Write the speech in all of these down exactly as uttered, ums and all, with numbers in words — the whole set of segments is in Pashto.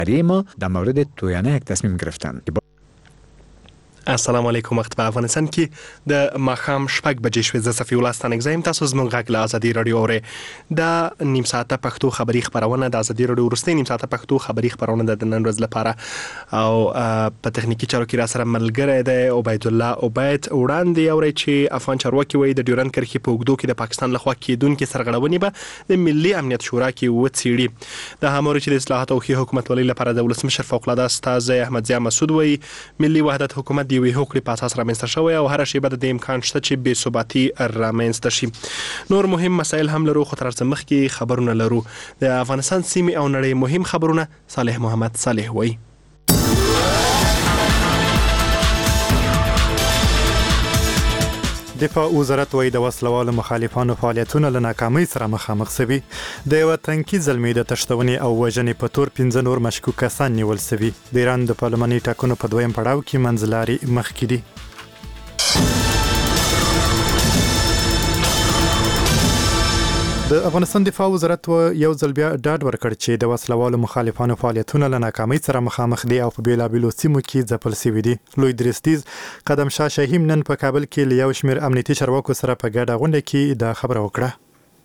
ما در مورد تویانه یک تصمیم گرفتن. السلام علیکم. وخت په افغانستان کې د ماښام شپږ بجې شوې. زه صفي الله ستانک زایم. تاسو زموږ غږ له ازادي رادیو اورئ. دا نیم ساعته پښتو خبري خبرونه د ازادي رادیو وروستۍ نیم ساعته پښتو خبري خبرونه د نن ورځ لپاره او په تخنیکی چارو کې را سره ملګری دی عبید الله عبید. وړاندې اورئ چې افغان چارواکي وایي د ډیورند کرښې په اوږدو کې د پاکستان لخوا کېدونکې سرغړونې به د ملي امنیت شورا کې وڅېړي. دا هم اورئ چې د اصلاحاتو او ښې حکومتولۍ لپاره د ولسمشر فوق العاده استازی احمد ضیا مسعود وایي ملي وحدت حکومت د یوې هوکړې په اساس رامنځته شوی او هر شی به د امکان شته چې بې ثباتي رامنځته شي. نور مهم مسایل هم لرو خو تر څه مخکې خبرونه لرو. د افغانستان سیمې او نړۍ مهم خبرونه صالح محمد صالح وایي. دفاع وزارت وایي د وسلوالو مخالفانو فعالیتونه له ناکامۍ سره مخامخ شوي. د یوه تنکي زلمي د تښتونې او وژنې په تور پنځه نور مشکوک کسان نیول شوي. د ایران د پارلماني ټاکنو په دویم پړاو کې منځلاري مخکې دي. د افغانستان دفاع وزارت یو ځل بیا ډاډ ورکړ چې د وسلوالو مخالفانو فعالیتونه له ناکامۍ سره مخامخ دي او په بیلابیلو سیمو کې ځپل شوي دي. لوی درستیز قدم شاه شهیم نن په کابل کې له یو شمېر امنیتي چارواکو سره په ګډه غونډه کې دا خبره وکړه.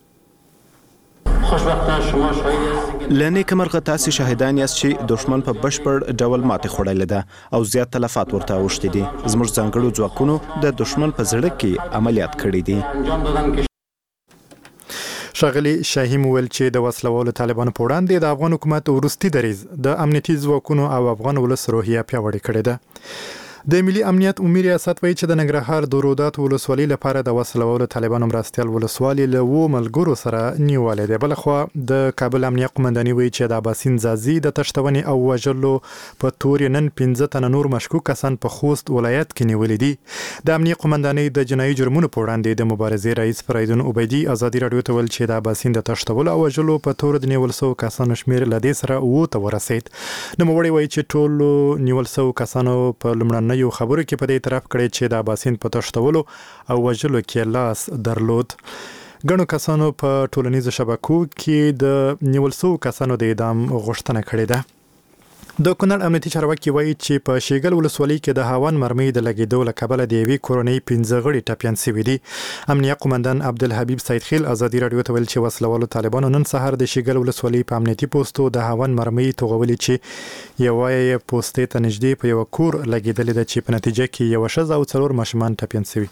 لنې کمرغه تاسو شاهدان یاست چې دشمن په بشپړ ډول ماتې خوړلې ده او زیات تلفات ورته اوښتي دي. زموږ ځانګړو ځواکونو د دشمن په زړه کې عملیات کړي دي. ښاغلي شاهیم وویل چې د وسلوالو طالبانو په وړاندې د افغان حکومت وروستي دریځ د امنیتي ځواکونو او افغان ولس روحیه پیاوړې کړې ده. د ملي امنیت عمومي ریاست وایي چې د ننګرهار د رودات ولسوالۍ لپاره د وسلوالو طالبانو مرستیال ولسوالۍ له اوو ملګرو سره نیولې ده. بلخوا د کابل امنیه قومنداني وایي چې د عباسین زازي د تښتونې او وژلو په تور نن پنځه تنه نور مشکوک کسان په خوست ولایت کې نیولې دي. د امنیه قومنداني د جنایي جرمونو په وړاندې د مبارزې رئیس فریدون عبیدي ازادي رادیو ته ویل چې د عباسین د تښتولو او وژلو په تور د نیول شوو کسانو شمېر له دې سره اوو ته ورسید. نوموړی وایي چې ټولو نیول شوو کسانو په لومړنۍ یو خبرو کې په دې طرف کړی چې د عباسین په تښتولو او وژلو کې لاس درلود. ګڼو کسانو په ټولنیزو شبکو کې د نیول شوو کسانو د اعدام غوښتنه کړې ده. د کونړ امنیتي چارواکي وایي چې په شیګل ولسوالۍ کې د هاون مرمۍ د لګېدو له کبله د یوې کورنۍ پنځه غړي ټپیان شوي دي. امنیه قومندان عبدالحبیب سیدخیل ازادي رادیو ته ویل چې وسلوالو طالبانو نن سهار د شیګل ولسوالۍ په امنیتي پوستو د هاون مرمۍ توغولې چې یوه یې پوستې ته نږدې په یوه کور لګېدلې ده چې په نتیجه کې یوه ښځه او څلور ماشومان ټپیان شوي.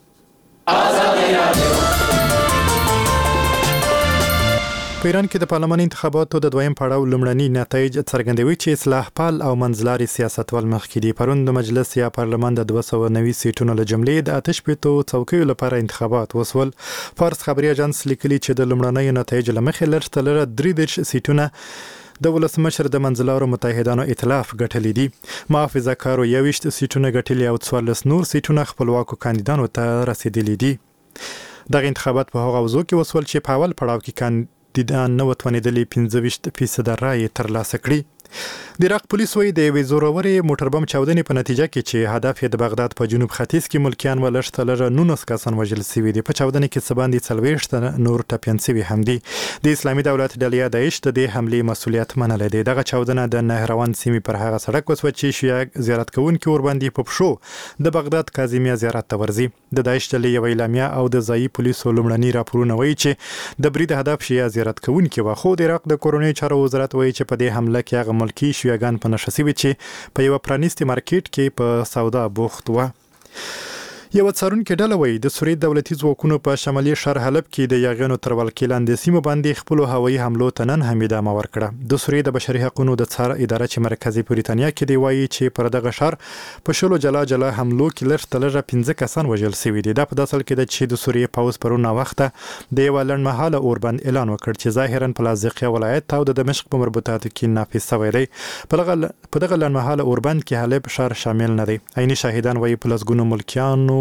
په ایران کې د پارلماني انتخاباتو د دویم پړاو لومړني نتایج څرګندوي چې اصلاح پال او منځلاري سیاستوال مخکې دي. پرون د مجلس یا پارلمان د دوه سوه نوي سیټونو له جملې د اته شپېتو څوکیو لپاره انتخابات وسول. فارس خبري اژانس لیکلي چې د لومړنیو نتایجو له مخې لږ تر لږه درې دېرش سیټونه د ولسمشر د منځلارو متحدانو ائتلاف ګټلي دي. محافظه کارو یوویشت سیټونه ګټلي او څوارلس نور سیټونه خپلواکو کاندیدانو ته رسیدلي دي. دغه انتخابات په هغه اوضاع کې وسول چې په اول پړاو کې کاندیدان نه و توانېدلي پنځه ویشت فیصده رایې ترلاسه کړي. د عراق پولیس وایي د یوې زورورې موټر بم چاودنې په نتیجه کې چې هدف یې د بغداد په جنوب ختیځ کې ملکیان و لږ تر لږه نولس کسان وژل شوي دي. په چاودنې کې څه باندې څلوېښت نور ټپیان شوي هم دي. د اسلامي دولت ډلې داعش د دې حملې مسؤلیت منلی دی. دغه چاودنه د نهروان سیمې پر هغه سړک وسوه چې شیعه زیارت کوونکي ورباندې په پښو د بغداد کاظمیه زیارت ته ورځي. د داعش ډلې یوه اعلامیه او د ځایي پولیسو لومړني راپورونه وایي چې د برید هدف شیعه زیارت کوونکي وه. خو د عراق د کورنیو چارو وزارت وایي چې په دې حمله کې هغه ملکي شیعهګان په نښه شوي چې په یوه پرانیستي مارکیټ کې په سودا بوخت وه. یو څارونکې ډله وایي د سوریې دولتي ځواکونو په شمالي ښار حلب کې د یاغیانو تر ولکې لاندې سیمو باندې خپلو هوایي حملو ته نن هم ادامه ورکړه. د سوریې د بشري حقونو د څار اداره چې مرکزي بریتانیا کې دی وایي چې پر دغه ښار په شلو جلا جلا حملو کې لږ تر لږه پنځه کسان وژل شوي دي. دا په داسې حال کې ده چې د سوریې پوځ پرون ناوخته د یوه لنډمهاله اوربند اعلان وکړ چې ظاهرا په لاذقیه ولایت او د دمشق په مربوطاتو کې نافذ شوی دی. په دغه لنډمهاله اوربند کې حلب ښار شامل نه دی. عیني شاهدان وایي په لسګونو ملکیانو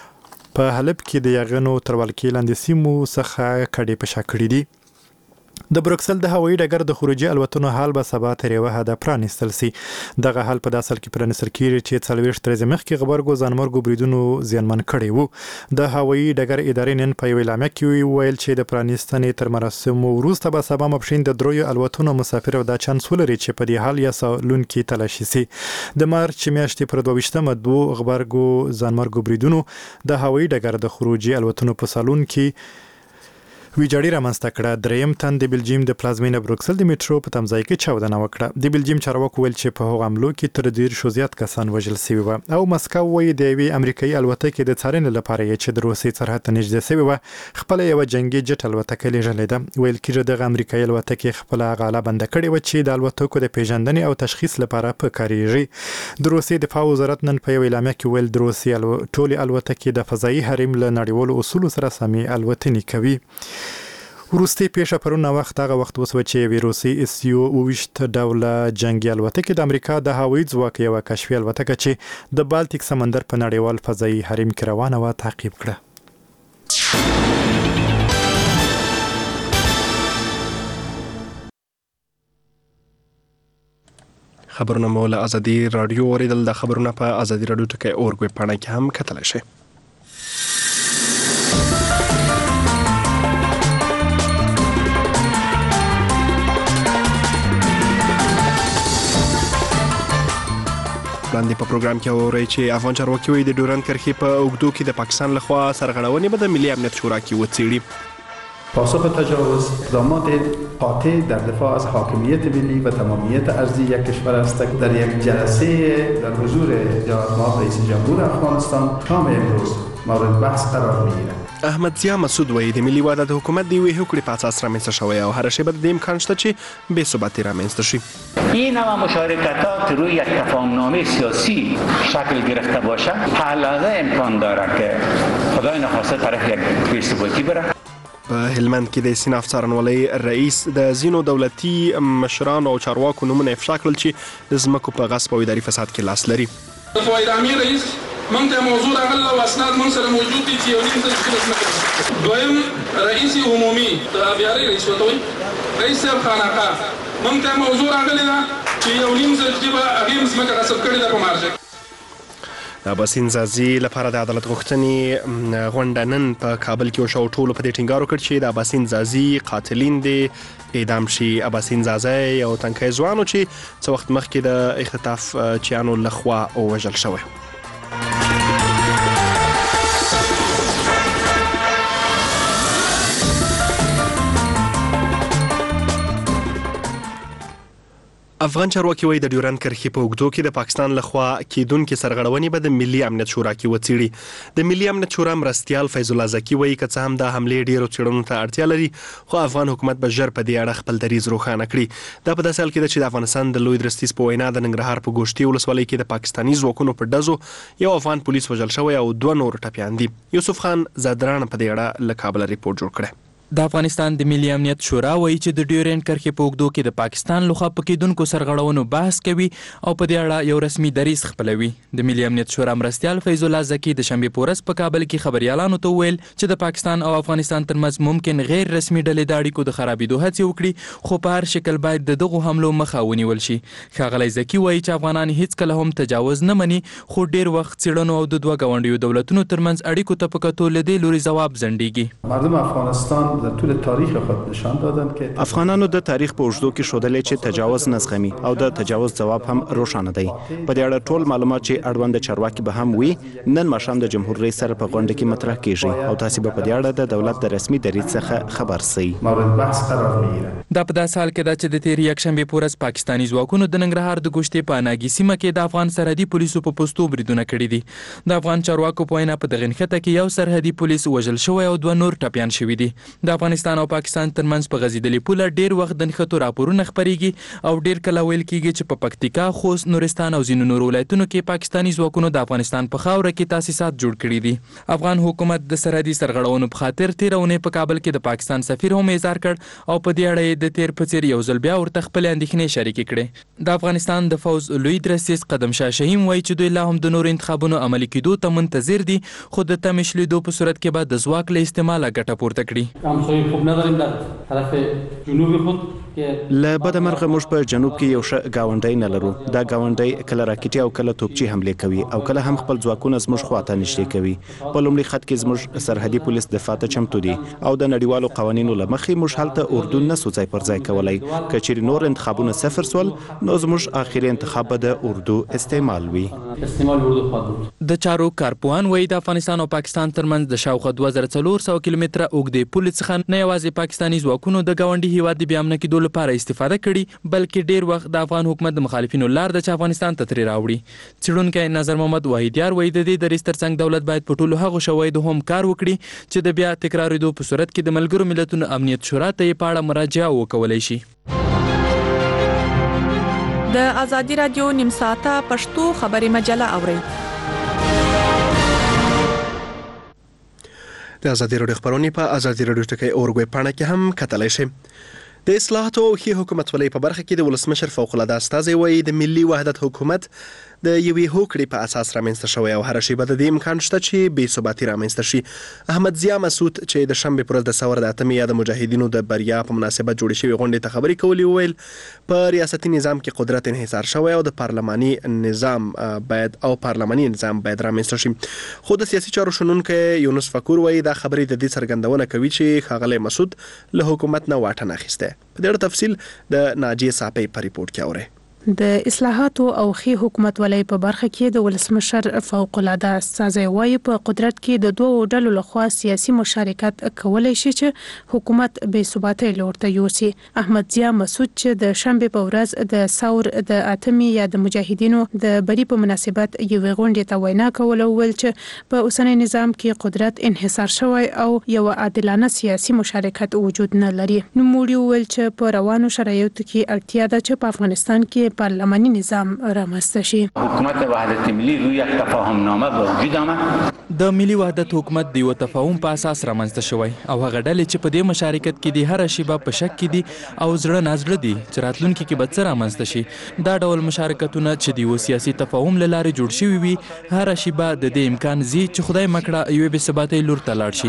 په حلب کې د یاغیانو تر ولکې لاندې سیمو څخه کډې په شا کړي دي. د بروکسل د هوایي ډګر د خروجي الوتنو حال به سبا تر یوه حده پرانیستل سي. دغه حال په داسل کې پرانیستل کیږي چې څلوېښت ورځې مخکې غبرګو ځانمرګو بریدونو زیانمن کړی وو. د هوایي ډګر ادارې نن په یوه اعلامیه کې ویل چې د پرانیستنې تر مراسمو وروسته به سبا ماپښین د دریو الوتنو مسافر او دا چانس ولري چې په دې حال یا سالون کې تلاشي سي. د مارچ میاشتې پر دوه ویشتمه دوو غبرګو ځانمرګو بریدونو د هوایي ډګر د خروجي الوتنو په سالون کې ویجاړی رامنځته کړه. دریم تن د بلجیم د پلازمینه بروکسل د میټرو په تمځای کې چاودنه وکړه. د بلجیم چارواکو ویل چې په هغه حملو کې تر ډیر زیات کسان وژل شوي وو. او مسکو وایي د یوې امریکایي الوتکې د څارنې لپاره یې چې د روسیې سرحد ته نږدې شوې وه خپله یوه جنګي جټ الوتکه لیږلې ده. ویل کېږي دغه امریکایي الوتکې خپله غاله بنده کړې وه چې د الوتکو د پیژندنې او تشخیص لپاره په کارېږي. د روسیې دفاع وزارت نن په یوه اعلامیه کې ویل د روسیې الو... ټولې الوتکې د فضایي حریم له نړیوالو اصولو سره سمې الوتنې کوي. وروستي پیښه پرون وخت هغه وخت وسوه چې یوې روسي اس یو اوویشت ډوله جنگي الوتکې د امریکا د هوایي ځواک یوه کشفي الوتکه چې د بالتیک سمندر په نړیوال فضایي حریم کې روانه وه تعقیب کړه. خبرونه مو له ازادي رادیو اوریدل. د خبرونه په ازادي رادیو ټکی اورګ ویب پاڼه کې هم کتلی شئ. وړاندې په پروګرام کې اورئ چې افغان چارواکي وایي د ډیورنډ کرښې په اوږدو کې د پاکستان لخوا سرغړونې به د ملي امنیت شورا کې وڅېړي. پاسخ تجاوز اقدامات قاطع در دفاع از حاکمیت ملی و تمامیت ارضی یک کشور است. در یک جلسه در حضور جناب رئیس جمهور افغانستان شام امروز مورد بحث قرار می‌گیرد. احمد ضیا مسعود وایي د ملي وحدت حکومت د یوې هوکړې په اساس رامنځته شوی او هر شی به د دې امکان شته چې بې ثباتي رامنځته شي. این نوع مشارکتات روی یک تفاهمنامه سیاسی شکل گرفته باشد هر لحظه امکان دارد که خدای نخواسته طرف یک بی‌ثباتی بره. په هلمند کې د سیناف څارنوالۍ رئیس د ځینو دولتي مشرانو او چارواکو نومونه افشا کړل چې د ځمکو په غصب او اداري فساد کې لاس لري. فواید امیر رئیس من ته موضوع راغله او اسناد من سره موجود دي چې یو نیم ځل ذکر دویم رئیس عمومي د ابياري رئیس وتوي رئیس صاحب خانقاه من ته موضوع راغله چې یو نیم ځل چې به هغه ځمکه غصب کړې ده په مارجه. د اباسین ځاځي لپاره د عدالت غوښتنې غونډه نن په کابل کې وشوه. ټولو په دې ټینګار وکړ چې د اباسین ځاځي قاتلین دې اعدام شي. اباسین ځاځی یو تنکی ځوان و چې څه وخت مخکې د اختطاف چیانو لخوا ووژل شوی. افغان چارواکي وایي د ډیورنډ کرښې په اوږدو کې د پاکستان لخوا کیدونکې سرغړونې به د ملي امنیت شورا کې وڅېړي. د ملي امنیت شورا مرستیال فیض الله زکي وایي که څه هم دا حملې ډیرو څېړنو ته اړتیا لري خو افغان حکومت به ژر په دې اړه خپل دریځ روښانه کړي. دا په داسې حال کې ده چې د افغانستان د لوی درستیز په وینا د ننګرهار په ګوشتي ولسوالۍ کې د پاکستاني ځواکونو په ډزو یو افغان پولیس وژل شوی او دوه نور ټپیان دي. یوسف خان زادران په دې اړه له کابله ریپورت جوړ کړی. د افغانستان د ملي امنیت شورا وایي چې د ډیورنډ کرښې په اوږدو کې د پاکستان لخوا په کیدونکو سرغړونو بحث کوي او په دې اړه یو رسمي دریځ خپلوي. د ملي امنیت شورا مرستیال فیض الله زکي د شنبې په ورځ په کابل کې خبريالانو ته وویل چې د پاکستان او افغانستان ترمنځ ممکن غیر رسمي ډلې د اړیکو د خرابېدو هڅې وکړي خو په هر شکل باید د دغو حملو مخه ونیول شي. ښاغلی زکي وایي چې افغانان هیڅکله هم تجاوز نه مني خو ډیر وخت څېړنو او د دوه ګاونډیو دولتونو ترمنځ اړیکو ته په کتو له دې لوري ځواب ځنډېږي. مردم افغانستان در طول تاریخ افغانانو د تاریخ په اوږدو کې ښودلې چې تجاوز نه زغمي او د تجاوز ځواب هم روښانه دی. په دې اړه ټول معلومات چې اړوند چارواکي به هم وي نن ماښام د جمهور رئیس سره په غونډه کې مطرح کیږي او تاسو به په دې اړه د دولت د رسمي دریځ څخه خبر سئ. مورد بحث قرار میگیره. دا په داسې حال کې ده چې د تیر یکشنبې په ورځ پاکستاني ځواکونو د ننګرهار د ګوشتې په اناګي سیمه کې د افغان سرحدي پولیسو په پوستو بریدونه کړي دي. د افغان چارواکو په وینا په دغه نښته کې یو سرحدي پولیس وژل شوی او دوه نور ټپیان شوي دي. د افغانستان او پاکستان ترمنځ په غزیدلې پوله ډیر وخت د نښتو راپورونه خپریږي او ډیر کله ویل کیږي چې په پکتیکا، خوست، نورستان او ځینو نورو ولایتونو کې پاکستاني ځواکونو د افغانستان په خاوره کې تاسیسات جوړ کړي دي. افغان حکومت د سرحدي سرغړونو په خاطر تیر اونۍ په کابل کې د پاکستان سفیر هم اظهار کړ او په دې اړه د تیر په څیر یو ځل بیا ورته خپل اندېښنې شریکې کړې. د افغانستان د فوز لوی درستیز قدم شاه شهیم وایي چې دوی لا هم د نورو انتخابونو عملي کېدو ته منتظر دي خو د تمې شلیدو په صورت کې به د ځواک له استعماله ګټه پورته کړي. همسایه خوب نداریم در طرف جنوب خود له بده مرغه موږ په جنوب کې یو ښه ګاونډی نه لرو. دا ګاونډی کله راکټي او کله توپچي حملې کوي او کله هم خپل ځواکونه زموږ خواته نږدې کوي. په لومړي خط کې زموږ سرحدي پولیس دفاع ته چمتو دي او د نړیوالو قوانینو له مخې موږ هلته اردو نه سو ځای پر ځای کولی. که چیرې نور انتخابونه صفر سول نو زموږ آخري انتخاب به د اردو استعمال وي. د چارو کارپوهان وایي د افغانستان او پاکستان ترمنځ د شاوخوا دوه زره څلور سوه کیلومتره اوږدې پولې څخه نه یوازې پاکستاني ځواکونو د ګاونډي هیواد د بې امنه کېدو لپاره استفاده کړي بلکې ډیر وخت د افغان حکومت د مخالفینو لار ده چې افغانستان ته ترې راوړي. څېړونکی نظر محمد واحدیار وایي د دې دریځ ترڅنګ دولت باید په ټولو هغو شواهدو هم کار وکړي چې د بیا تکرارېدو په صورت کې د ملګرو ملتونو امنیت شورا ته یې په اړه مراجعه وکولی شي. د ازادي راډیو نیم ساعته پښتو خبري مجله اورئ. د ازادي راډیو خبرونه په ازادي راډیو ټکی اورګوي پاڼه کې هم کتلی شئ. د اصلاحاتو او ښې حکومتولۍ په برخه کې د ولسمشر فوق العاده استازی وایي د ملي وحدت حکومت د یوې هوکړې په اساس رامنځته شوی او هره شیبه د دې امکان شته چې بې ثباتي رامنځته شي. احمد ضیا مسعود چې د شنبې پر ورځ د ثور د اتمې یا د مجاهدینو د بریا په مناسبت جوړې شوې غونډې ته خبرې کولې وویل په ریاستي نظام کې قدرت انحصار شوی او د پارلماني نظام باید او پارلماني نظام باید رامنځته شي. خو د سیاسي چارو شنونکی یونس فکور وایي دا خبرې د دې څرګندونه کوي چې ښاغلی مسعود له حکومت نه واټن اخیستی. په دې اړه تفصیل د ناجیې صاحب په ریپورت کې اورئ. د اصلاحاتو او ښې حکومتولۍ په برخه کې د ولسمشر فوق العاده استازی وایي په قدرت کې د دوو ډلو لخوا سیاسي مشارکت کولی شي چې حکومت بې ثباتۍ لور ته یوسي. احمد ضیا مسعود چې د شنبې په ورځ د ثور د اتمې یا د مجاهدینو د بری په مناسبت یوې غونډې ته وینا کوله وویل چې په اوسنی نظام کې قدرت انحصار شوی او یو عادلانه سیاسي مشارکت وجود نه لري. نوموړي وویل چې په روانو شرایطو کې اړتیا ده چې په افغانستان کې پارلمانی نظام رامنځته شي. حکومت وحدت ملی روی یک تفاهم نامه به وجود آمد. د ملي وحدت حکومت د یو تفاهم په اساس رامنځته شوی او هغه ډلې چې په دې مشارکت کې دي هر شیبه په شک کې دي او زړه نازړه دي چې راتلونکي کې به څه رامنځته شي. دا ډول مشارکتونه چې د یو سیاسي تفاهم له لارې جوړ شوي وي هر شیبه د دې امکان زی چې خدای مکړه یوې بې ثباتۍ لور ته لاړ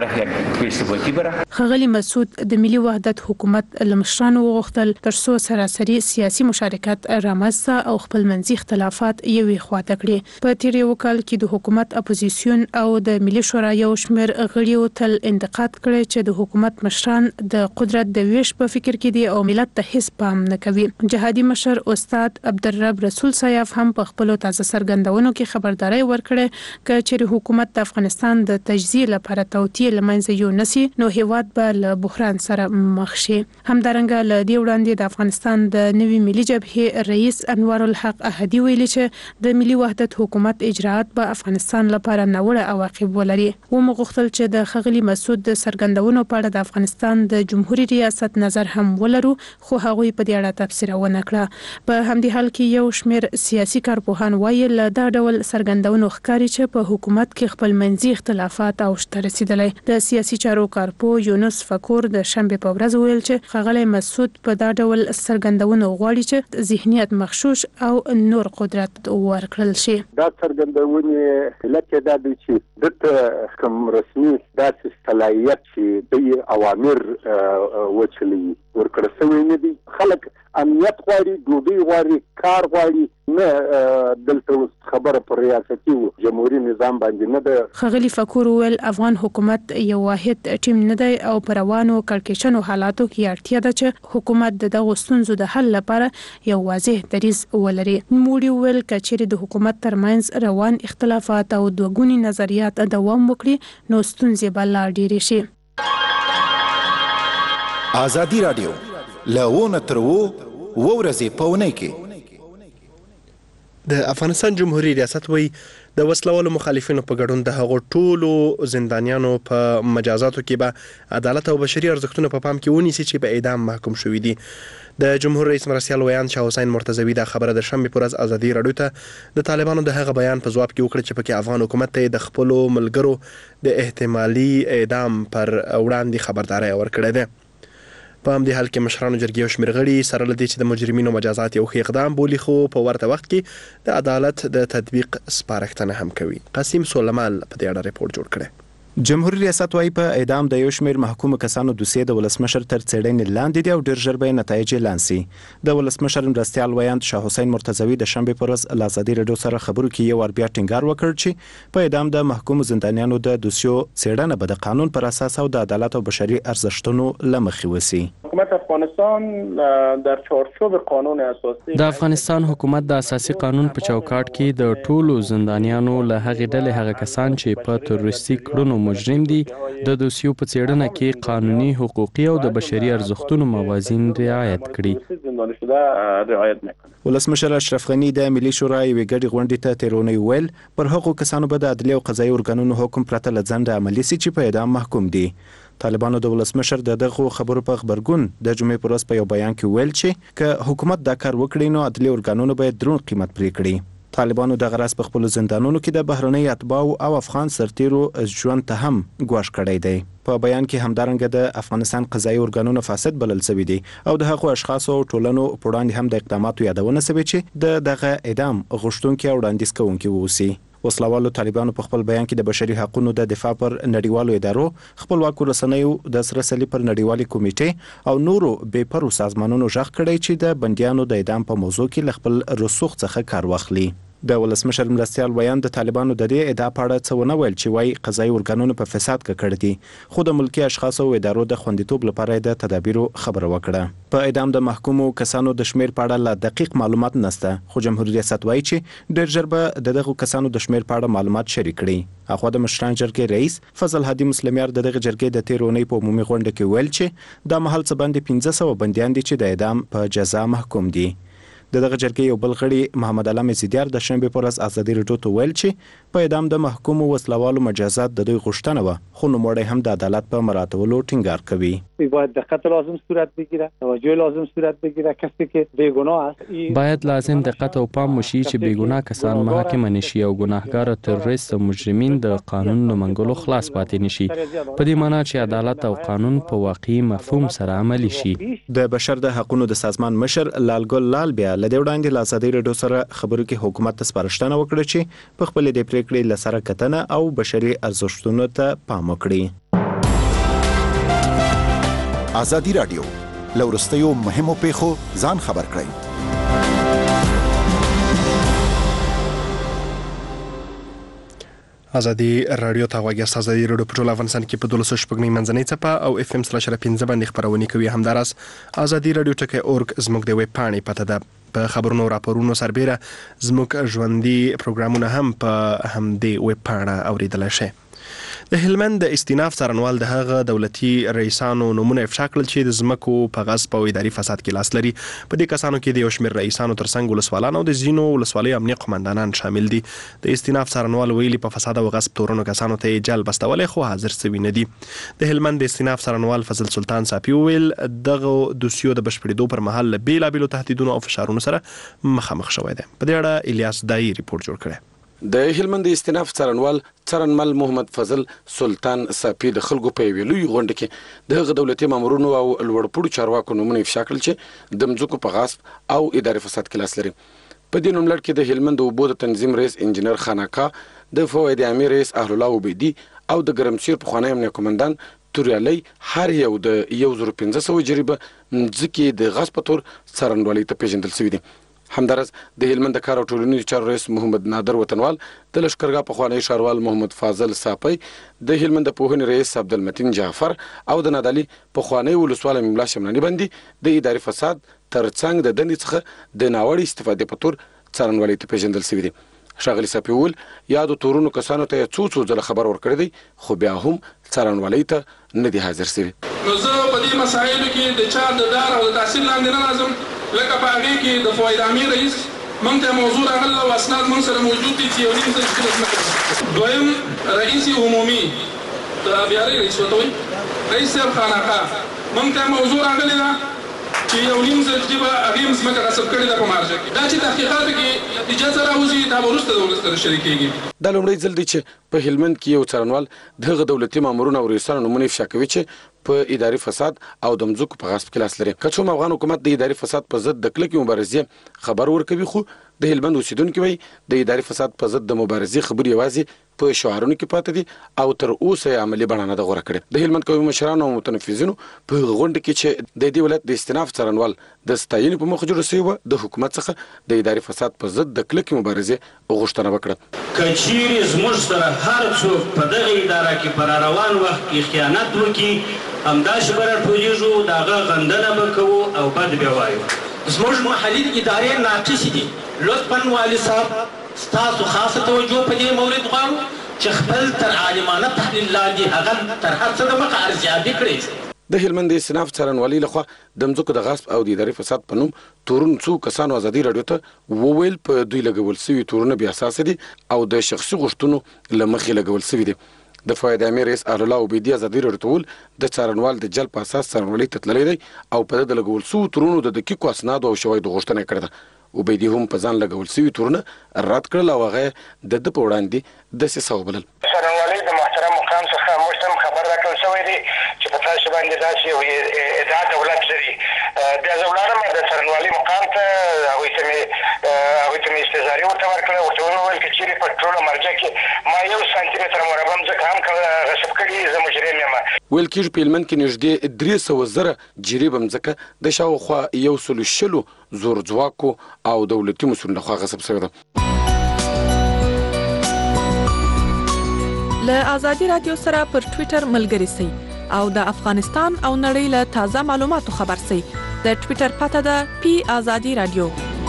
شي. ښاغلي مسعود د ملي وحدت حکومت له مشرانو وغوښتل ترڅو سراسري سیاسي مشارکت رامنځته او خپلمنځي اختلافات یوې خواته کړي. په تیر یو کال کې د حکومت اپوزیسیون او د ملي شورا یو شمېر غړیو تل انتقاد کړی چې د حکومت مشران د قدرت د ویش په فکر کې دي او ملت ته هیڅ پام نه کوي. جهادي مشر استاد عبدالرب رسول صاحب هم په خپلو تازه څرګندونو کې خبرداري ورکړې چې چېرې حکومت د افغانستان د تجزیې لپاره توطیې له منځه یونسي نو هیواد به له بحران سره مخ شي. همدارنګه له دې وړاندې د افغانستان د نوي ملي جبهې رئیس انوار الحق احدي ویلي چې د ملي وحدت حکومت اجراات به افغانستان لپاره ناوړه عواقب ولري. و مغوښتل چې د ښاغلي مسعود د څرګندونو په اړه د افغانستان د جمهوریت ریاست نظر هم ولرو خو هغوی په دې اړه تبصره ونه کړه. په همدې حال کې یو شمېر سیاسي کارپوهان وایي له دا ډول څرګندونو ښکاري چې په حکومت کې خپلمنځي اختلافات اوج ته رسیدلی. د سیاسي چارو کارپوه یونس فکور د شنبې په ورځ ویل چې ښاغلی مسعود په دا ډول څرګندونو غواړي چې ذهنیت مخشوش او نور قدرت ورکړل شي. دا څرګندونې لکه دا دی چې دته کوم رسمي داسې صلاحیت چې د اوامر وچلي ورکړل شوی نه دي. خلک امنیت غواړي، ډوډۍ غواړي، کار غواړي، نه دلته خبره پر ریاستي جمهوریت نظام باندې نه ده. ښاغلي فکور ویل افغان حکومت یو واحد ټیم نه دی او پر روانو کړکېچنو حالاتو کې اړتیا ده چې حکومت د دغو ستونزو د حل لپاره یو واضح دریځ ولري. نوموړي ویل که چېرې د حکومت ترمنځ روان اختلافات او دوه نظریات دوام وکړي نو ستونزې به لا ډېرې شي. ازادي راډیو له تر و ورځې په اونۍ کې د افغانستان جمهوریت ریاست وایي د وسلوالو مخالفینو په ګډون د هغو ټولو زندانیانو په مجازاتو کې به عدالت او بشري ارزښتونه په پام کې ونیسي چې په اعدام محکوم شوي دي. د جمهور رئیس مرستیال ویان شاه حسین مرتضوي دا خبره د شنبې پر ورځ ازادي راډیو ته د طالبانو د هغه بیان په ځواب کې وکړه چې پکې افغان حکومت ته د خپلو ملګرو د احتمالي اعدام پر وړاندې خبرداری ورکړې ده. په همدې حال کې مشرانو جرګې او شمېر غړي سره له دې چې د مجرمینو مجازات یو ښه اقدام بولي خو په ورته وخت کې د عدالت د تطبیق سپارښتنه هم کوي. قاسم سلیمان په دې اړه ریپورت جوړ کړی. جمهوریت ریاست وايي په اعدام د یو شمېر محکوم کسانو دوسیې د ولسمشر تر څېړنې لاندې دي او ډېر ژر به نتایج اعلان سي. د ولسمشر مرستیال ویاند شاه حسین مرتضوي د شنبې په ورځ له ازادي راډیو سره خبرو کې یو وار بیا ټینګار وکړ چې په اعدام د محکوم زندانیانو د دوسیو څېړنه به د قانون پر اساس او د عدالت او بشري ارزښتونو له مخې وسي. حکومت افغانستان در چارچوب قانون اساسی د افغانستان حکومت د اساسي قانون په چوکاټ کې د ټولو زندانیانو له هغې ډلې هغه کسان چې په تروریستي کړنو مجرم دي د دوسیو په څېړنه کې قانوني، حقوقي او د بشري ارزښتونو موازین رعایت کړي. ولسمشر اشرف غني د ملي شورا یوې ګډې غونډې ته تیر اونۍ ویل پر هغو کسانو به د عدلي او قضایي ارګانونو حکم پرته له ځنډه عملي سي چې په اعدام محکوم دي. طالبانو د ولسمشر د دغو خبرو په خبرګون د جمعې پر ورځ په یو بیان کې ویل چې که حکومت دا کار وکړي نو عدلي ارګانونو باید دروند قیمت پرې کړي. طالبانو د غراس په خپل زندانونو کې د بهرنۍ اتباعو او افغان سرتیرو ژوند ته هم ګواښ کړی دی. په بیان کې همدارنګه د افغانستان قضایي ارګانونو فاسد بلل شوي دي او د هغو اشخاصو او ټولنو په وړاندې هم د اقداماتو یادونه شوې چې د دغه اعدام غوښتونکي او وړاندیز کوونکي واوسي. وسلوالو طالبانو په خپل بیان کې د بشري حقوقو د دفاع پر نړیوالو ادارو، خپلواکو رسنیو، د سره صلیب پر نړیوالې کمیټې او نورو بې پرو سازمانونو غږ کړی چې د بندیانو د اعدام په موضوع کې له خپل رسوخ څخه کار واخلي. د ولسمشر مرستیال ویاند د طالبانو د دې ادعا په اړه څه ونه ویل چې وايي قضایي ارګانونو په فساد ککړ دي، خو د ملکي اشخاصو او ادارو د خوندیتوب لپاره د تدابیرو خبره وکړه. په اعدام د محکومو کسانو د شمیر په اړه لا دقیق معلومات نشته، خو جمهوریت ریاست وايي چې ډېر ژر به د دغو کسانو د شمیر په اړه معلومات شریک کړي. اخوا د مشران جرګې رئیس فضل هادي مسلمیار د دغه جرګې د تیر اونۍ په عمومي غونډه کې ویل چې دا مهال څه باندې پنځه سوه بندیان دي چې د اعدام په جزا محکوم دي. د دغه جرګې یو بل غړي محمد علام زیدیار د شنبې پر ورځ ازادي راډیو ته ویل چې په اعدام د محکومو وسلوالو مجازات د دوی غوښتنه وه، خو نوموړی هم د عدالت په مراعاتولو ټینګار کوي. باید دقت لازم صورت بگیره، توجه لازم صورت بگیره. کسی که بیگناه است باید لازم دقت او پام وشي چې بیگناه کسان محاکمه نشي او ګناهګار تروریست او مجرمین د قانون له منګولو خلاص پاتې نشي، په دې معنی چې عدالت او قانون په واقعي مفهوم سره عملي شي. د بشر د حقوقو د سازمان مشر لالګل لال بیا له دې وړاندې له ازادي راډیو سره خبرو کې حکومت ته سپارښتنه وکړه چې په خپل د پریکړې له سره کتنه او بشري ارزښتونو ته پام وکړي. ازادي راډیو لورستیو مهمو پیښو ځان خبر کړئ. ازادي راډیو ته غوږی ازادي راډیو په ټول افغانستان کې په دولسو شپږمې منځنۍ څپه او اف ام سلاش پنځه باندې خبرونه کوي. همداراز ازادي راډیو ټکی اورګ زموږ د ویب پاڼې پته ده. په خبرونو راپورونو سربېره زموږ ژوندۍ پروګرامونه هم په همدې ویب پاڼه اوریدلی شئ. د هلمند د استیناف څارنوال د هغه دولتي رئیسانو نومونه افشا کړل چې د ځمکو په غصب او اداري فساد کې لاس لري. په دې کسانو کې د یو شمېر رئیسانو ترڅنګ ولسوالان او د ځینو ولسوالیو امنیه قمندانان شامل دي. د استیناف څارنوال ویلي په فساد او غصب تورنو کسانو ته یې جلب استولی، خو حاضر سوي نه دي. د هلمند د استیناف څارنوال فضل سلطان صافي وویل دغه دوسیو د بشپړېدو پر مهال له بېلابېلو تهدیدونو او فشارونو سره مخامخ شوی دی. په دې اړه الیاس دایي ریپورت جوړ کړی. د هلمند استیناف څارنوال څارنمل محمد فضل سلطان صافي د خلکو په یوې لویې غونډه کې د هغه دولتي مامورونو او لوړپوړو چارواکو نومونه افشا کړل چې د مځکو په غصب او اداري فساد کې لاس لري. په دې نوملړ کې د هلمند د اوبو د تنظیم رئیس انجینر خاناکا، د فوایدې عامې رئیس اهل الله عبیدي او د ګرمسیر پخوانی امنیه قمندان توریالی هر یو د یو زر پنځه سوه جریبه مځکې د غصب په تور څارنوالۍ ته پیژندل شوي دي. همدارس د هلمند د کار او ټولنیزو چارو رئیس محمد نادر وطنوال، د لښکرګاه پخوانی ښاروال محمد فاضل صافی، د هلمند د پوهنې رئیس عبدالمتین جعفر او د نادعلي پخوانی ولسوال ملا شمناني باندې د اداري فساد ترڅنګ د دندې څخه د ناوړه استفادې په تور څارنوالۍ ته پیژندل شوي دي. ښاغلي صافي وویل یادو تورونو کسانو ته څو څو ځله خبر ورکړی دی، خو بیا هم څارنوالۍ ته نه دي حاضر شوي. نو زه په دې مسایلو کې د چا د دار او د تحصیل لاندې نه راځم، لکه په هغې کې د فوایدې عامې رئیس موږ ته موضوع راغله او اسناد موږ سره موجود دي چې یو نیم زره څخه ځمکه. دویم رئیس عمومي د ابیارۍ رئیس ورته وایي رئیس صاحب خاناقاه موږ ته موضوع راغلې ده چې یو نیم زره کې به هغې هم ځمکه غصب کړې ده په مارجه کې. دا چې تحقیقاتو کې نتیجه څه راوځي دا به وروسته د ولس سره شریکېږي. دا لومړی ځل دی چې په هلمند کې یو څارنوال د هغه دولتي مامورونو او رئیسانو نومونه افشا کوي چې په اداري فساد او د مځکو په غصب کې لاس لري. که څوم افغان حکومت د اداري فساد په ضد د کلکې مبارزې خبر ورکوي، خو د هلمند اوسیدونکي وایي د اداري فساد په ضد د مبارزې خبرې یوازې په شعارونو کې پاتې دي او تر اوسه عملی بڼه نه ده غوره کړې. د هلمند قومي مشرانو او متنفذینو په غونډه کې چې د دې ولایت د استیناف څارنوال د ستاینې په مخ جوړ شوی و د حکومت څخه د اداري فساد په ضد د کلکې مبارزې غوښتنه وکړه. که چیرې زموږ سره هر څوک په دغه اداره کې په روان وخت کې خیانت وکړي همداسې به راټولېږو، د هغه غندنه به کوو او بد به وایو. زموږ محلي ادارې ناقصې دي. لطفا والي صاحب ستاسو خاصه توجه په دې مورد غواړو چې خپل تر عالمانه تحلیل لاندې هغه تر هر څه دمخه ارزیابي کړئ. د هلمند د استیناف څارنوالۍ لخوا د مځکو د غصب او د اداري فساد په نوم تورون څو کسانو ازادي راډیو ته وویل په دوی لګول سوي تورونه بې اساسه دي او د شخصي غوښتنو له مخې لګول سوي دي. د فایده امیر رئیس الله عبیدي ازادي راډیو ته وویل د څارنوال د جلب په اساس څارنوالۍ ته تللی دی او په د لګول سوو تورونو د دقیقو اسنادو او شواهدو غوښتنه کړې ده. عبیدي هم په ځان لګول سوي تورونه رد کړل او هغه د ده په وړاندې دسیسه وبلل. څارنوالۍ د محترم مقام څخه موږ ته خبر راکړل شوی دی چې په تاسو باندې داسې یو ادعا دولت لري. بیا زه ولاړم د څارنوالۍ مقام ته، هغوی ته مې هغوی ته مې استظهاري ورته ورکړه، ورته ومې ویل که چېرې په ټوله مرجع کې ما یو سانتي متر مربع مځکه هم غصب کړي زه مجرم یم. ویل کېږي په هلمند کې نږدې درې سوه زره جریبه مځکه د شاوخوا یو سلو شلو زور ځواکو او دولتي مسؤلینو لخوا غصب شوې ده. له ازادي رادیو سره پر ټویټر ملګري سئ او د افغانستان او نړۍ له تازه معلوماتو خبر سئ. د ټویټر پته ده پی ازادي رادیو.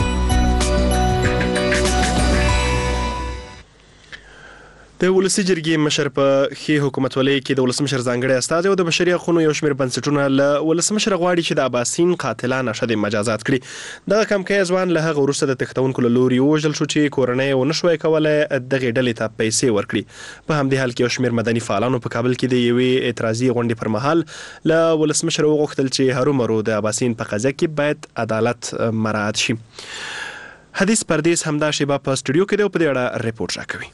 د ولسی جرګې مشر په ښې حکومتولۍ کې د ولسمشر ځانګړی استازی او د بشري حقوقو یو شمېر بنسټونه له ولسمشر غواړي چې د اباسین قاتلان اشد مجازات کړي. دغه کمکی ځوان له هغه وروسته د تښتونکو له لوري ووژل شو چې کورنۍ یې ونه شوی کولی دغې ډلې ته پیسې ورکړي. په همدې حال کې یو شمېر مدني فعالانو په کابل کې د یوې اعتراضي غونډې پر مهال له ولسمشر وغوښتل چې هرومرو د اباسین په قضیه کې باید عدالت مراعات شي. حدیث پردیس همدا شیبه په سټوډیو کې دی او په دې اړه ریپورټ راکوي.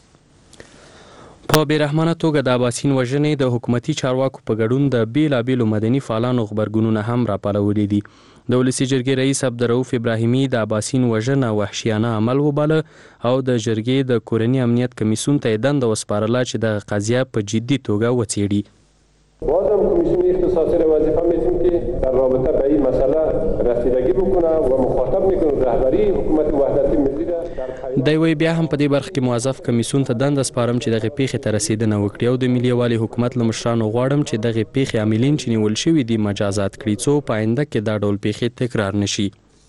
په بیرحمانه توګه د اباسین وژنې د حکومتي چارواکو په ګډون د بیلابیلو مدني فعالانو غبرګونونه هم راپارولي دي. د ولسي جرګې رئیس عبدالرؤف ابراهیمي د اباسین وژنه وحشیانه عمل وباله او د جرګې د کورني امنیت کمیسیون ته یې دنده وسپارله چې دغه قضیه په جدي توګه وڅېړي. بازم کمیسیون اختصاصی را وظیفه میدیم که در رابطه به این مسئله رسیدگی بکنه و مخاطب میکنه رهبری حکومت وحدتی ملی را دی وی بیا هم په دې برخه کې موظف کمیسیون ته دنده سپارم چې دغه پیښې ته رسیدنه وکړي او د ملي یووالي حکومت له مشرانو غواړم چې دغه پیښې عاملین چې نیول شوي دي مجازات کړي څو په آینده کې دا ډول پیښې تکرار نشي.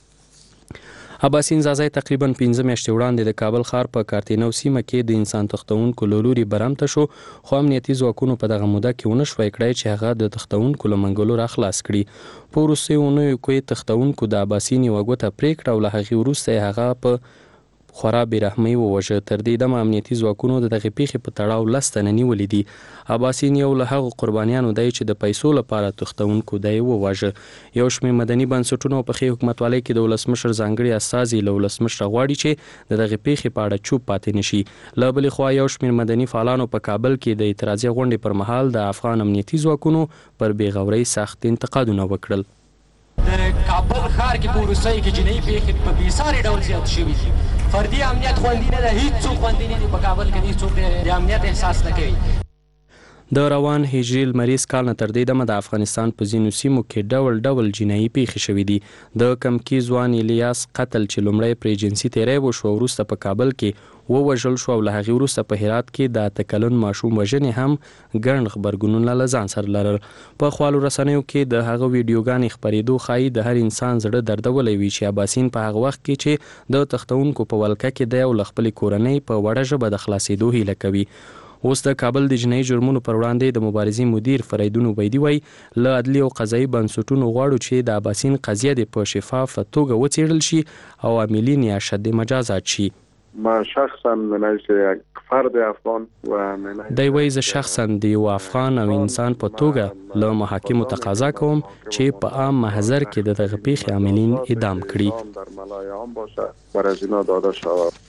اباسین زازای تقریبا پنځه میاشتې وړاندې د کابل ښار په کارتینو سیمه کې د انسان تښتونکو له لوري برمته شو، خو امنیتي ځواکونو په دغه موده کې ونه شوی کړی چې هغه د تښتونکو له منګلو راخلاص کړي. په وروستیو اونیو کې تښتونکو د اباسین یوه ګوته پرې کړه او له هغې وروسته یې هغه په خورا بېرحمۍ ووژه. تر دې دمه امنیتي ځواکونو د دغې پیښې په تړاو لس تنه نیولي دي. اباسین یو له هغو قربانیانو دی چې د پیسو لپاره تښتونکو دی وواژه. یو شمېر مدني بنسټونو په ښې حکومتوالۍ کې د ولسمشر ځانګړي استازي له ولسمشره غواړي چې د دغې پیښې په اړه چوپ پاتې نشي. له بلې خوا یو شمېر مدني فعالانو په کابل کې د اعتراضي غونډې پر مهال د افغان امنیتي ځواکونو پر بېغورۍ سخت انتقادونه وکړل. د کابل ښار کې په وروستیو کې جنایي پیښې په بېساري ډول زیات شوي دي. فردي امنیت خوندي نه ده، هېڅوک خوندي نه دي په کابل کې، هېڅوک د امنیت احساس نه کوي. د روان هجري لمریز کال نه تر دې دمه د افغانستان په ځینو سیمو کې ډول ډول جنایي پیښې شوي دي. د کمکي ځوان الیاس قتل چې لومړی پرې جنسي تیری وشو وروسته په کابل کې ووژل شو او له هغې وروسته په هرات کې د اته کلن ماشوم وژنې هم ګڼ غبرګونونه له ځان سره لرل. په خپلو رسنیو کې د هغه ویډیوګانې خپرېدو ښایي د هر انسان زړه دردولی وي چې اباسین په هغه وخت کې چې د تښتونکو په ولکه کې دی او له خپلې کورنۍ په وړه ژبه د خلاصېدو هیله کوي. اوس د کابل د جنایي جرمونو پر وړاندې د مبارزې مدیر فریدون عبیدي وایي له عدلي او قضایي بنسټونو غواړو چې د اباسین قضیه دې په شفافه توګه وڅېړل شي او عاملین یې اشد مجازات شي. ما شخصا من اجل یک فرد افغان و من دی وایي زه شخصا د یو افغان او انسان په توګه له محاکمو تقاضا کوم چې په عام محضر کې د دغه پیښې عاملین اعدام کړي. در ملای عام باشه و از اینا داده شود.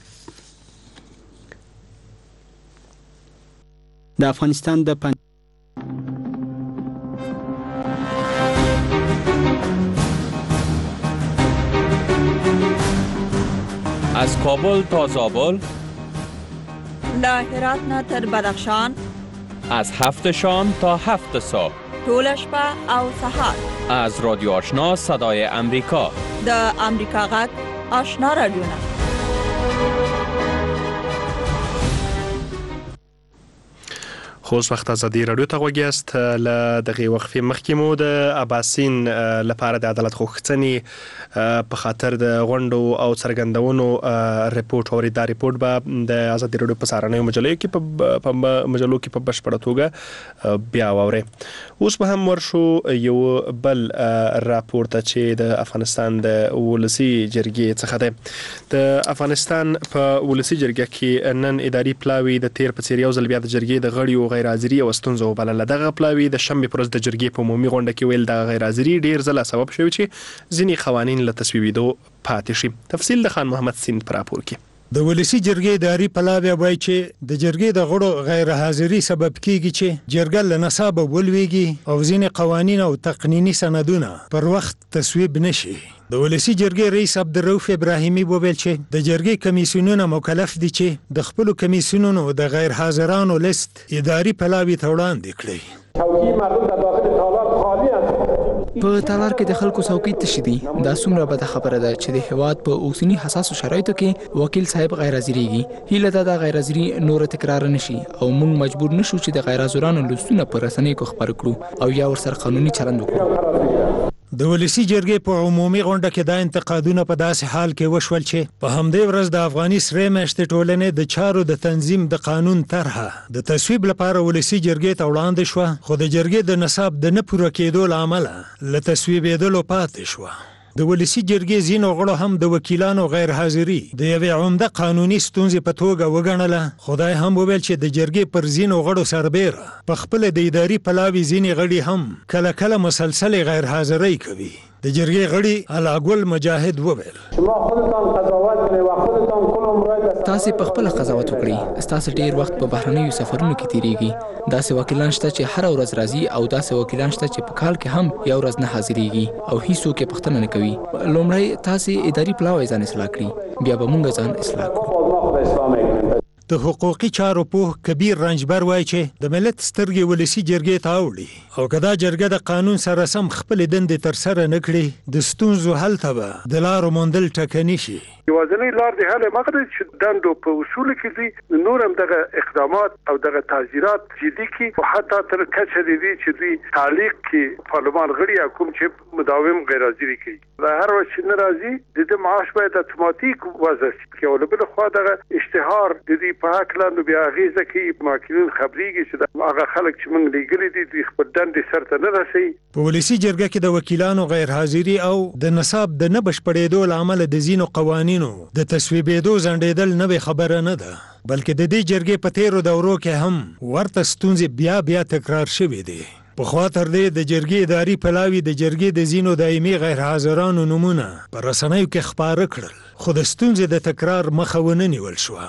د افغانستان د پن... از کابل تا زابل، له هرات نه تر بدخشان، از هفت شام تا هفت صبح، طول شپه او سهار. از رادیو آشنا صدای امریکا، د امریکا غږ آشنا رادیوونه. خو اوس وخت ازادي رادیو ته غوږی یاست. له دغې وقفې مخکې مو د اباسین لپاره د عدالت غوښتنې په خاطر د غونډو او څرګندونو ریپورټ اوري. دا ریپورټ به د ازادي رادیو په سهارنیو مجلو کې په مجلو کې په بشپړه توګه بیا واورئ. اوس به هم ورشو یو بل راپور ته چې د افغانستان د ولسي جرګې څخه دی. د افغانستان په ولسي جرګه کې نن اداري پلاوي د تیر په څیر یو ځل بیا د جرګې د غړیو غیر حاضري او ستونزه وبلله. دغه پلاوي د شنبې پر ورځ د جرګې په عمومي غونډه کې ویل د غیر حاضري ډیر ځله سبب شوی چې ځینې قوانین له تصویبېدو پاتې شي. تفصیل د خان محمد سیند پر راپور کې. د ولسی جرګې اداري پلاوی وایي چې د جرګې د غړو غیر حاضري سبب کیږي چې جرګه له نصاب ولويږي او ځینې قوانین او تقنینی سندونه پر وخت تصویب نشي. د ولسی جرګې رئیس عبدالرؤف ابراهیمي وویل چې د جرګې کمیسیونونه مکلف دي چې د خپل کمیسیونونو د غیر حاضرانو لیست اداري پلاوی ته وړاندې کړي. چوکۍ مردم در داخل تالار خالی است. په تالار کې د خلکو څوکۍ تشې دي. دا څومره بده خبره ده چې د هیواد په اوسنی حساسو شرایطو کې وکیل صاحب غیر حاضرېږي. هیله ده د غیر حاضري نور تکرار نشي او موږ مجبور نشو چې د غیر حاضرانو لستونه په رسنیو کې خبر کړو او یا ورسره قانوني چلند وکړو. د ولسی جرګې په عمومي غونډه کې دا انتقادونه په داسې حال کې وشول چې په همدې ورځ د افغاني سرې میاشتې ټولنې د چارو د تنظیم د قانون طرحه د تصویب لپاره ولسی جرګې ته وړاندې شوه، خو د جرګې د نصاب د نه پوره کېدو له امله له تصویبېدلو پاتې شوه. د ولسی جرګې ځینو غړو هم د وکیلانو غیر حاضري د یوې عمده قانوني ستونزې په توګه وګڼله. خدای هم وویل چې د جرګې پر ځینو غړو سربیره په خپل د اداري پلاوي ځینې غړي هم کله کله مسلسل غیر حاضري کوي. د جرګې غړي علاګل مجاهد وویل شما خودتان قضاوت کنئ و خودتان کل عمر تاسو په خپل قضاوت وکړئ. تاسو ډیر وخت په بهرنیو سفرونو کې تیریږي. داسې وکیلان شته چې هر ورځ راځي او داسې وکیلان شته چې په کال کې هم یو ورځ نه حاضرېږي او هیڅوک یې پوښتنه نه کوي. لومړی تاسو اداري پلاوی ځان اصلاح کړئ، بیا به موږ ځان اصلاح کړو. د حقوقي چارو پوه کبیر رنجبر وایي چې د ملت سترګې ولسی جرګې ته اوړي او که دا جرګه د قانون سره سم خپل دندې ترسره نه کړي د ستونزو حل ته به د لارو موندل ټکني شي. یوازینی لار د حل هغه دی چې دندو په اصول کې دي نور هم دغه اقدامات او دغه تعزیرات جدي کړي او حتی تر کچه دي چې دوی تعلیق کې پارلمان غړي کوم چې مداوم غیر حاضري کوي و هر وخت چې ناراضي د معاش باید اتوماتیک وضع شي او بل خو دغه اشتهار د دې په حق لاندې بیا غیزه کې ماکینون خبريږي چې هغه خلک چې موږ لګري دي دوی خپل دندې سرته نه رسي. په ولسی جرګه کې د وکیلانو غیر حاضري او د نصاب د نه بشپړېدو لامل د زینو قوانینو د تصویبېدو ځنډېدل نوې خبره نه ده، بلکې د دې جرګې په تیرو دورو کې هم ورته ستونزې بیا بیا تکرار شوې دي. پخوا تر دې د جرګې اداري پلاوي د جرګې د زینو دایمي غیر حاضرانو نمونه په رسنیو کې خپاره کړل، خو د ستونزې د تکرار مخه ونه نیول شوه.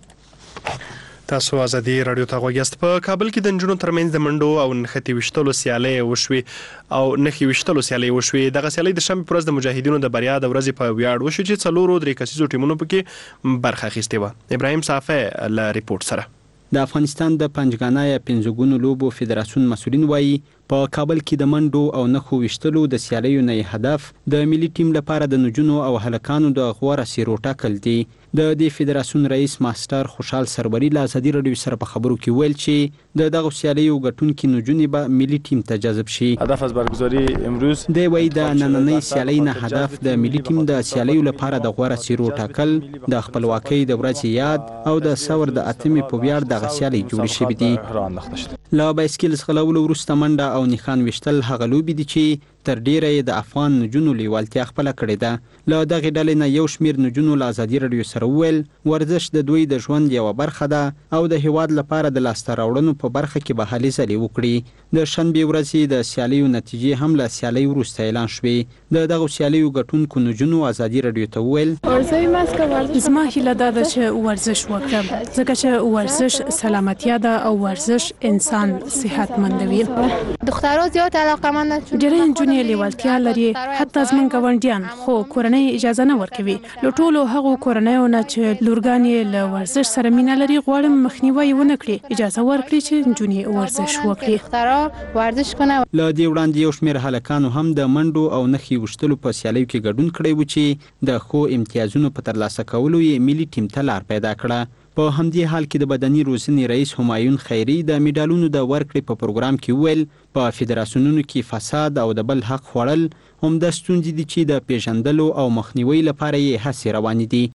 تاسو ازادي رادیو ته غوږ یاست. په کابل کې د نجونو ترمنځ د منډو او نښتې ویشتلو سیالۍ وشوې او نښې ویشتلو سیالۍ وشوې. دغه سیالۍ د شنبې پر ورځ د مجاهدینو د بریا د ورځې په ویاړ وشو چې څلورو درې کسیزو ټیمونو پکې برخه اخیستې وه. ابراهیم صافی له ریپورټ سره. د افغانستان د پنځګانا یا پنځګونو لوبو فدراسیون مسؤلین وایي په کابل کې د منډو او نښو ویشتلو د سیالیو نه هدف د ملي ټیم لپاره د نجونو او هلکانو د غوره څیرو ټاکل دي. د دې فدراسیون رئیس ماستر خوشحال سروري له ازادي رادیو سره په خبرو کې ویل چې د دغه سیالیو ګټونکي نجونې به ملي ټیم ته جذب شي. هدف از برگزاری امروز د وای د نننۍ سیالۍ نه هدف د ملي ټیم د سیالیو لپاره د غوره څیرو ټاکل، د خپلواکۍ د ورځې یاد او د ثور د اتمې په ویاړ دغه سیالۍ جوړې شوې دي. له بایسکل ځغلولو وروسته منډه او نښان ویشتل هغه لوبې دي چې تر ډیره د افغان نجونو لیوالتیا خپله کړې ده. له دغې ډلې نه یو شمېر نجونو له ازادي رادیو سره وویل ورزش د دوی د ژوند یوه برخه ده او د هیواد لپاره د لاسته راوړنو په برخه کې به هلې ځلې وکړي. د شنبې ورځې د سیالیو نتیجې هم له سیالۍ وروسته اعلان شوې. د دغو سیالیو ګټونکو نجونو ازادي رادیو ته وویل زما هیله دا ده چې ورزش وکړم ځکه چې ورزش سلامتیا ده او ورزش انسان صحتمندوي. دخترها زیاد علاقه‌مند ډېرې نجونې لورګانې لیوالتیا لري، حتی زموږ ګاونډیان، خو کورنۍ اجازه نه ورکوي. له ټولو هغو کورنیو نه چې لورګانې له ورزش سره مینه لري غواړم مخنیوی ونه کړي، اجازه ورکړي چې نجونې ورزش وکړي. ورزش کنه. له دې وړاندې یو شمېر هلکانو هم د منډو او نښې وشتلو په سیالیو کې ګډون کړی و چې د ښو امتیازونو په ترلاسه کولو یې ملي ټیم ته لار پیدا کړه. په همدې حال کې د بدني روزنې رئیس همایون خیري د میډالونو د ورکړې په پروګرام کې وویل په فدراسیونونو کې فساد او د بل حق خوړل همدا ستونزې دي چې د پیژندلو او مخنیوي لپاره یې هڅې روانې دي.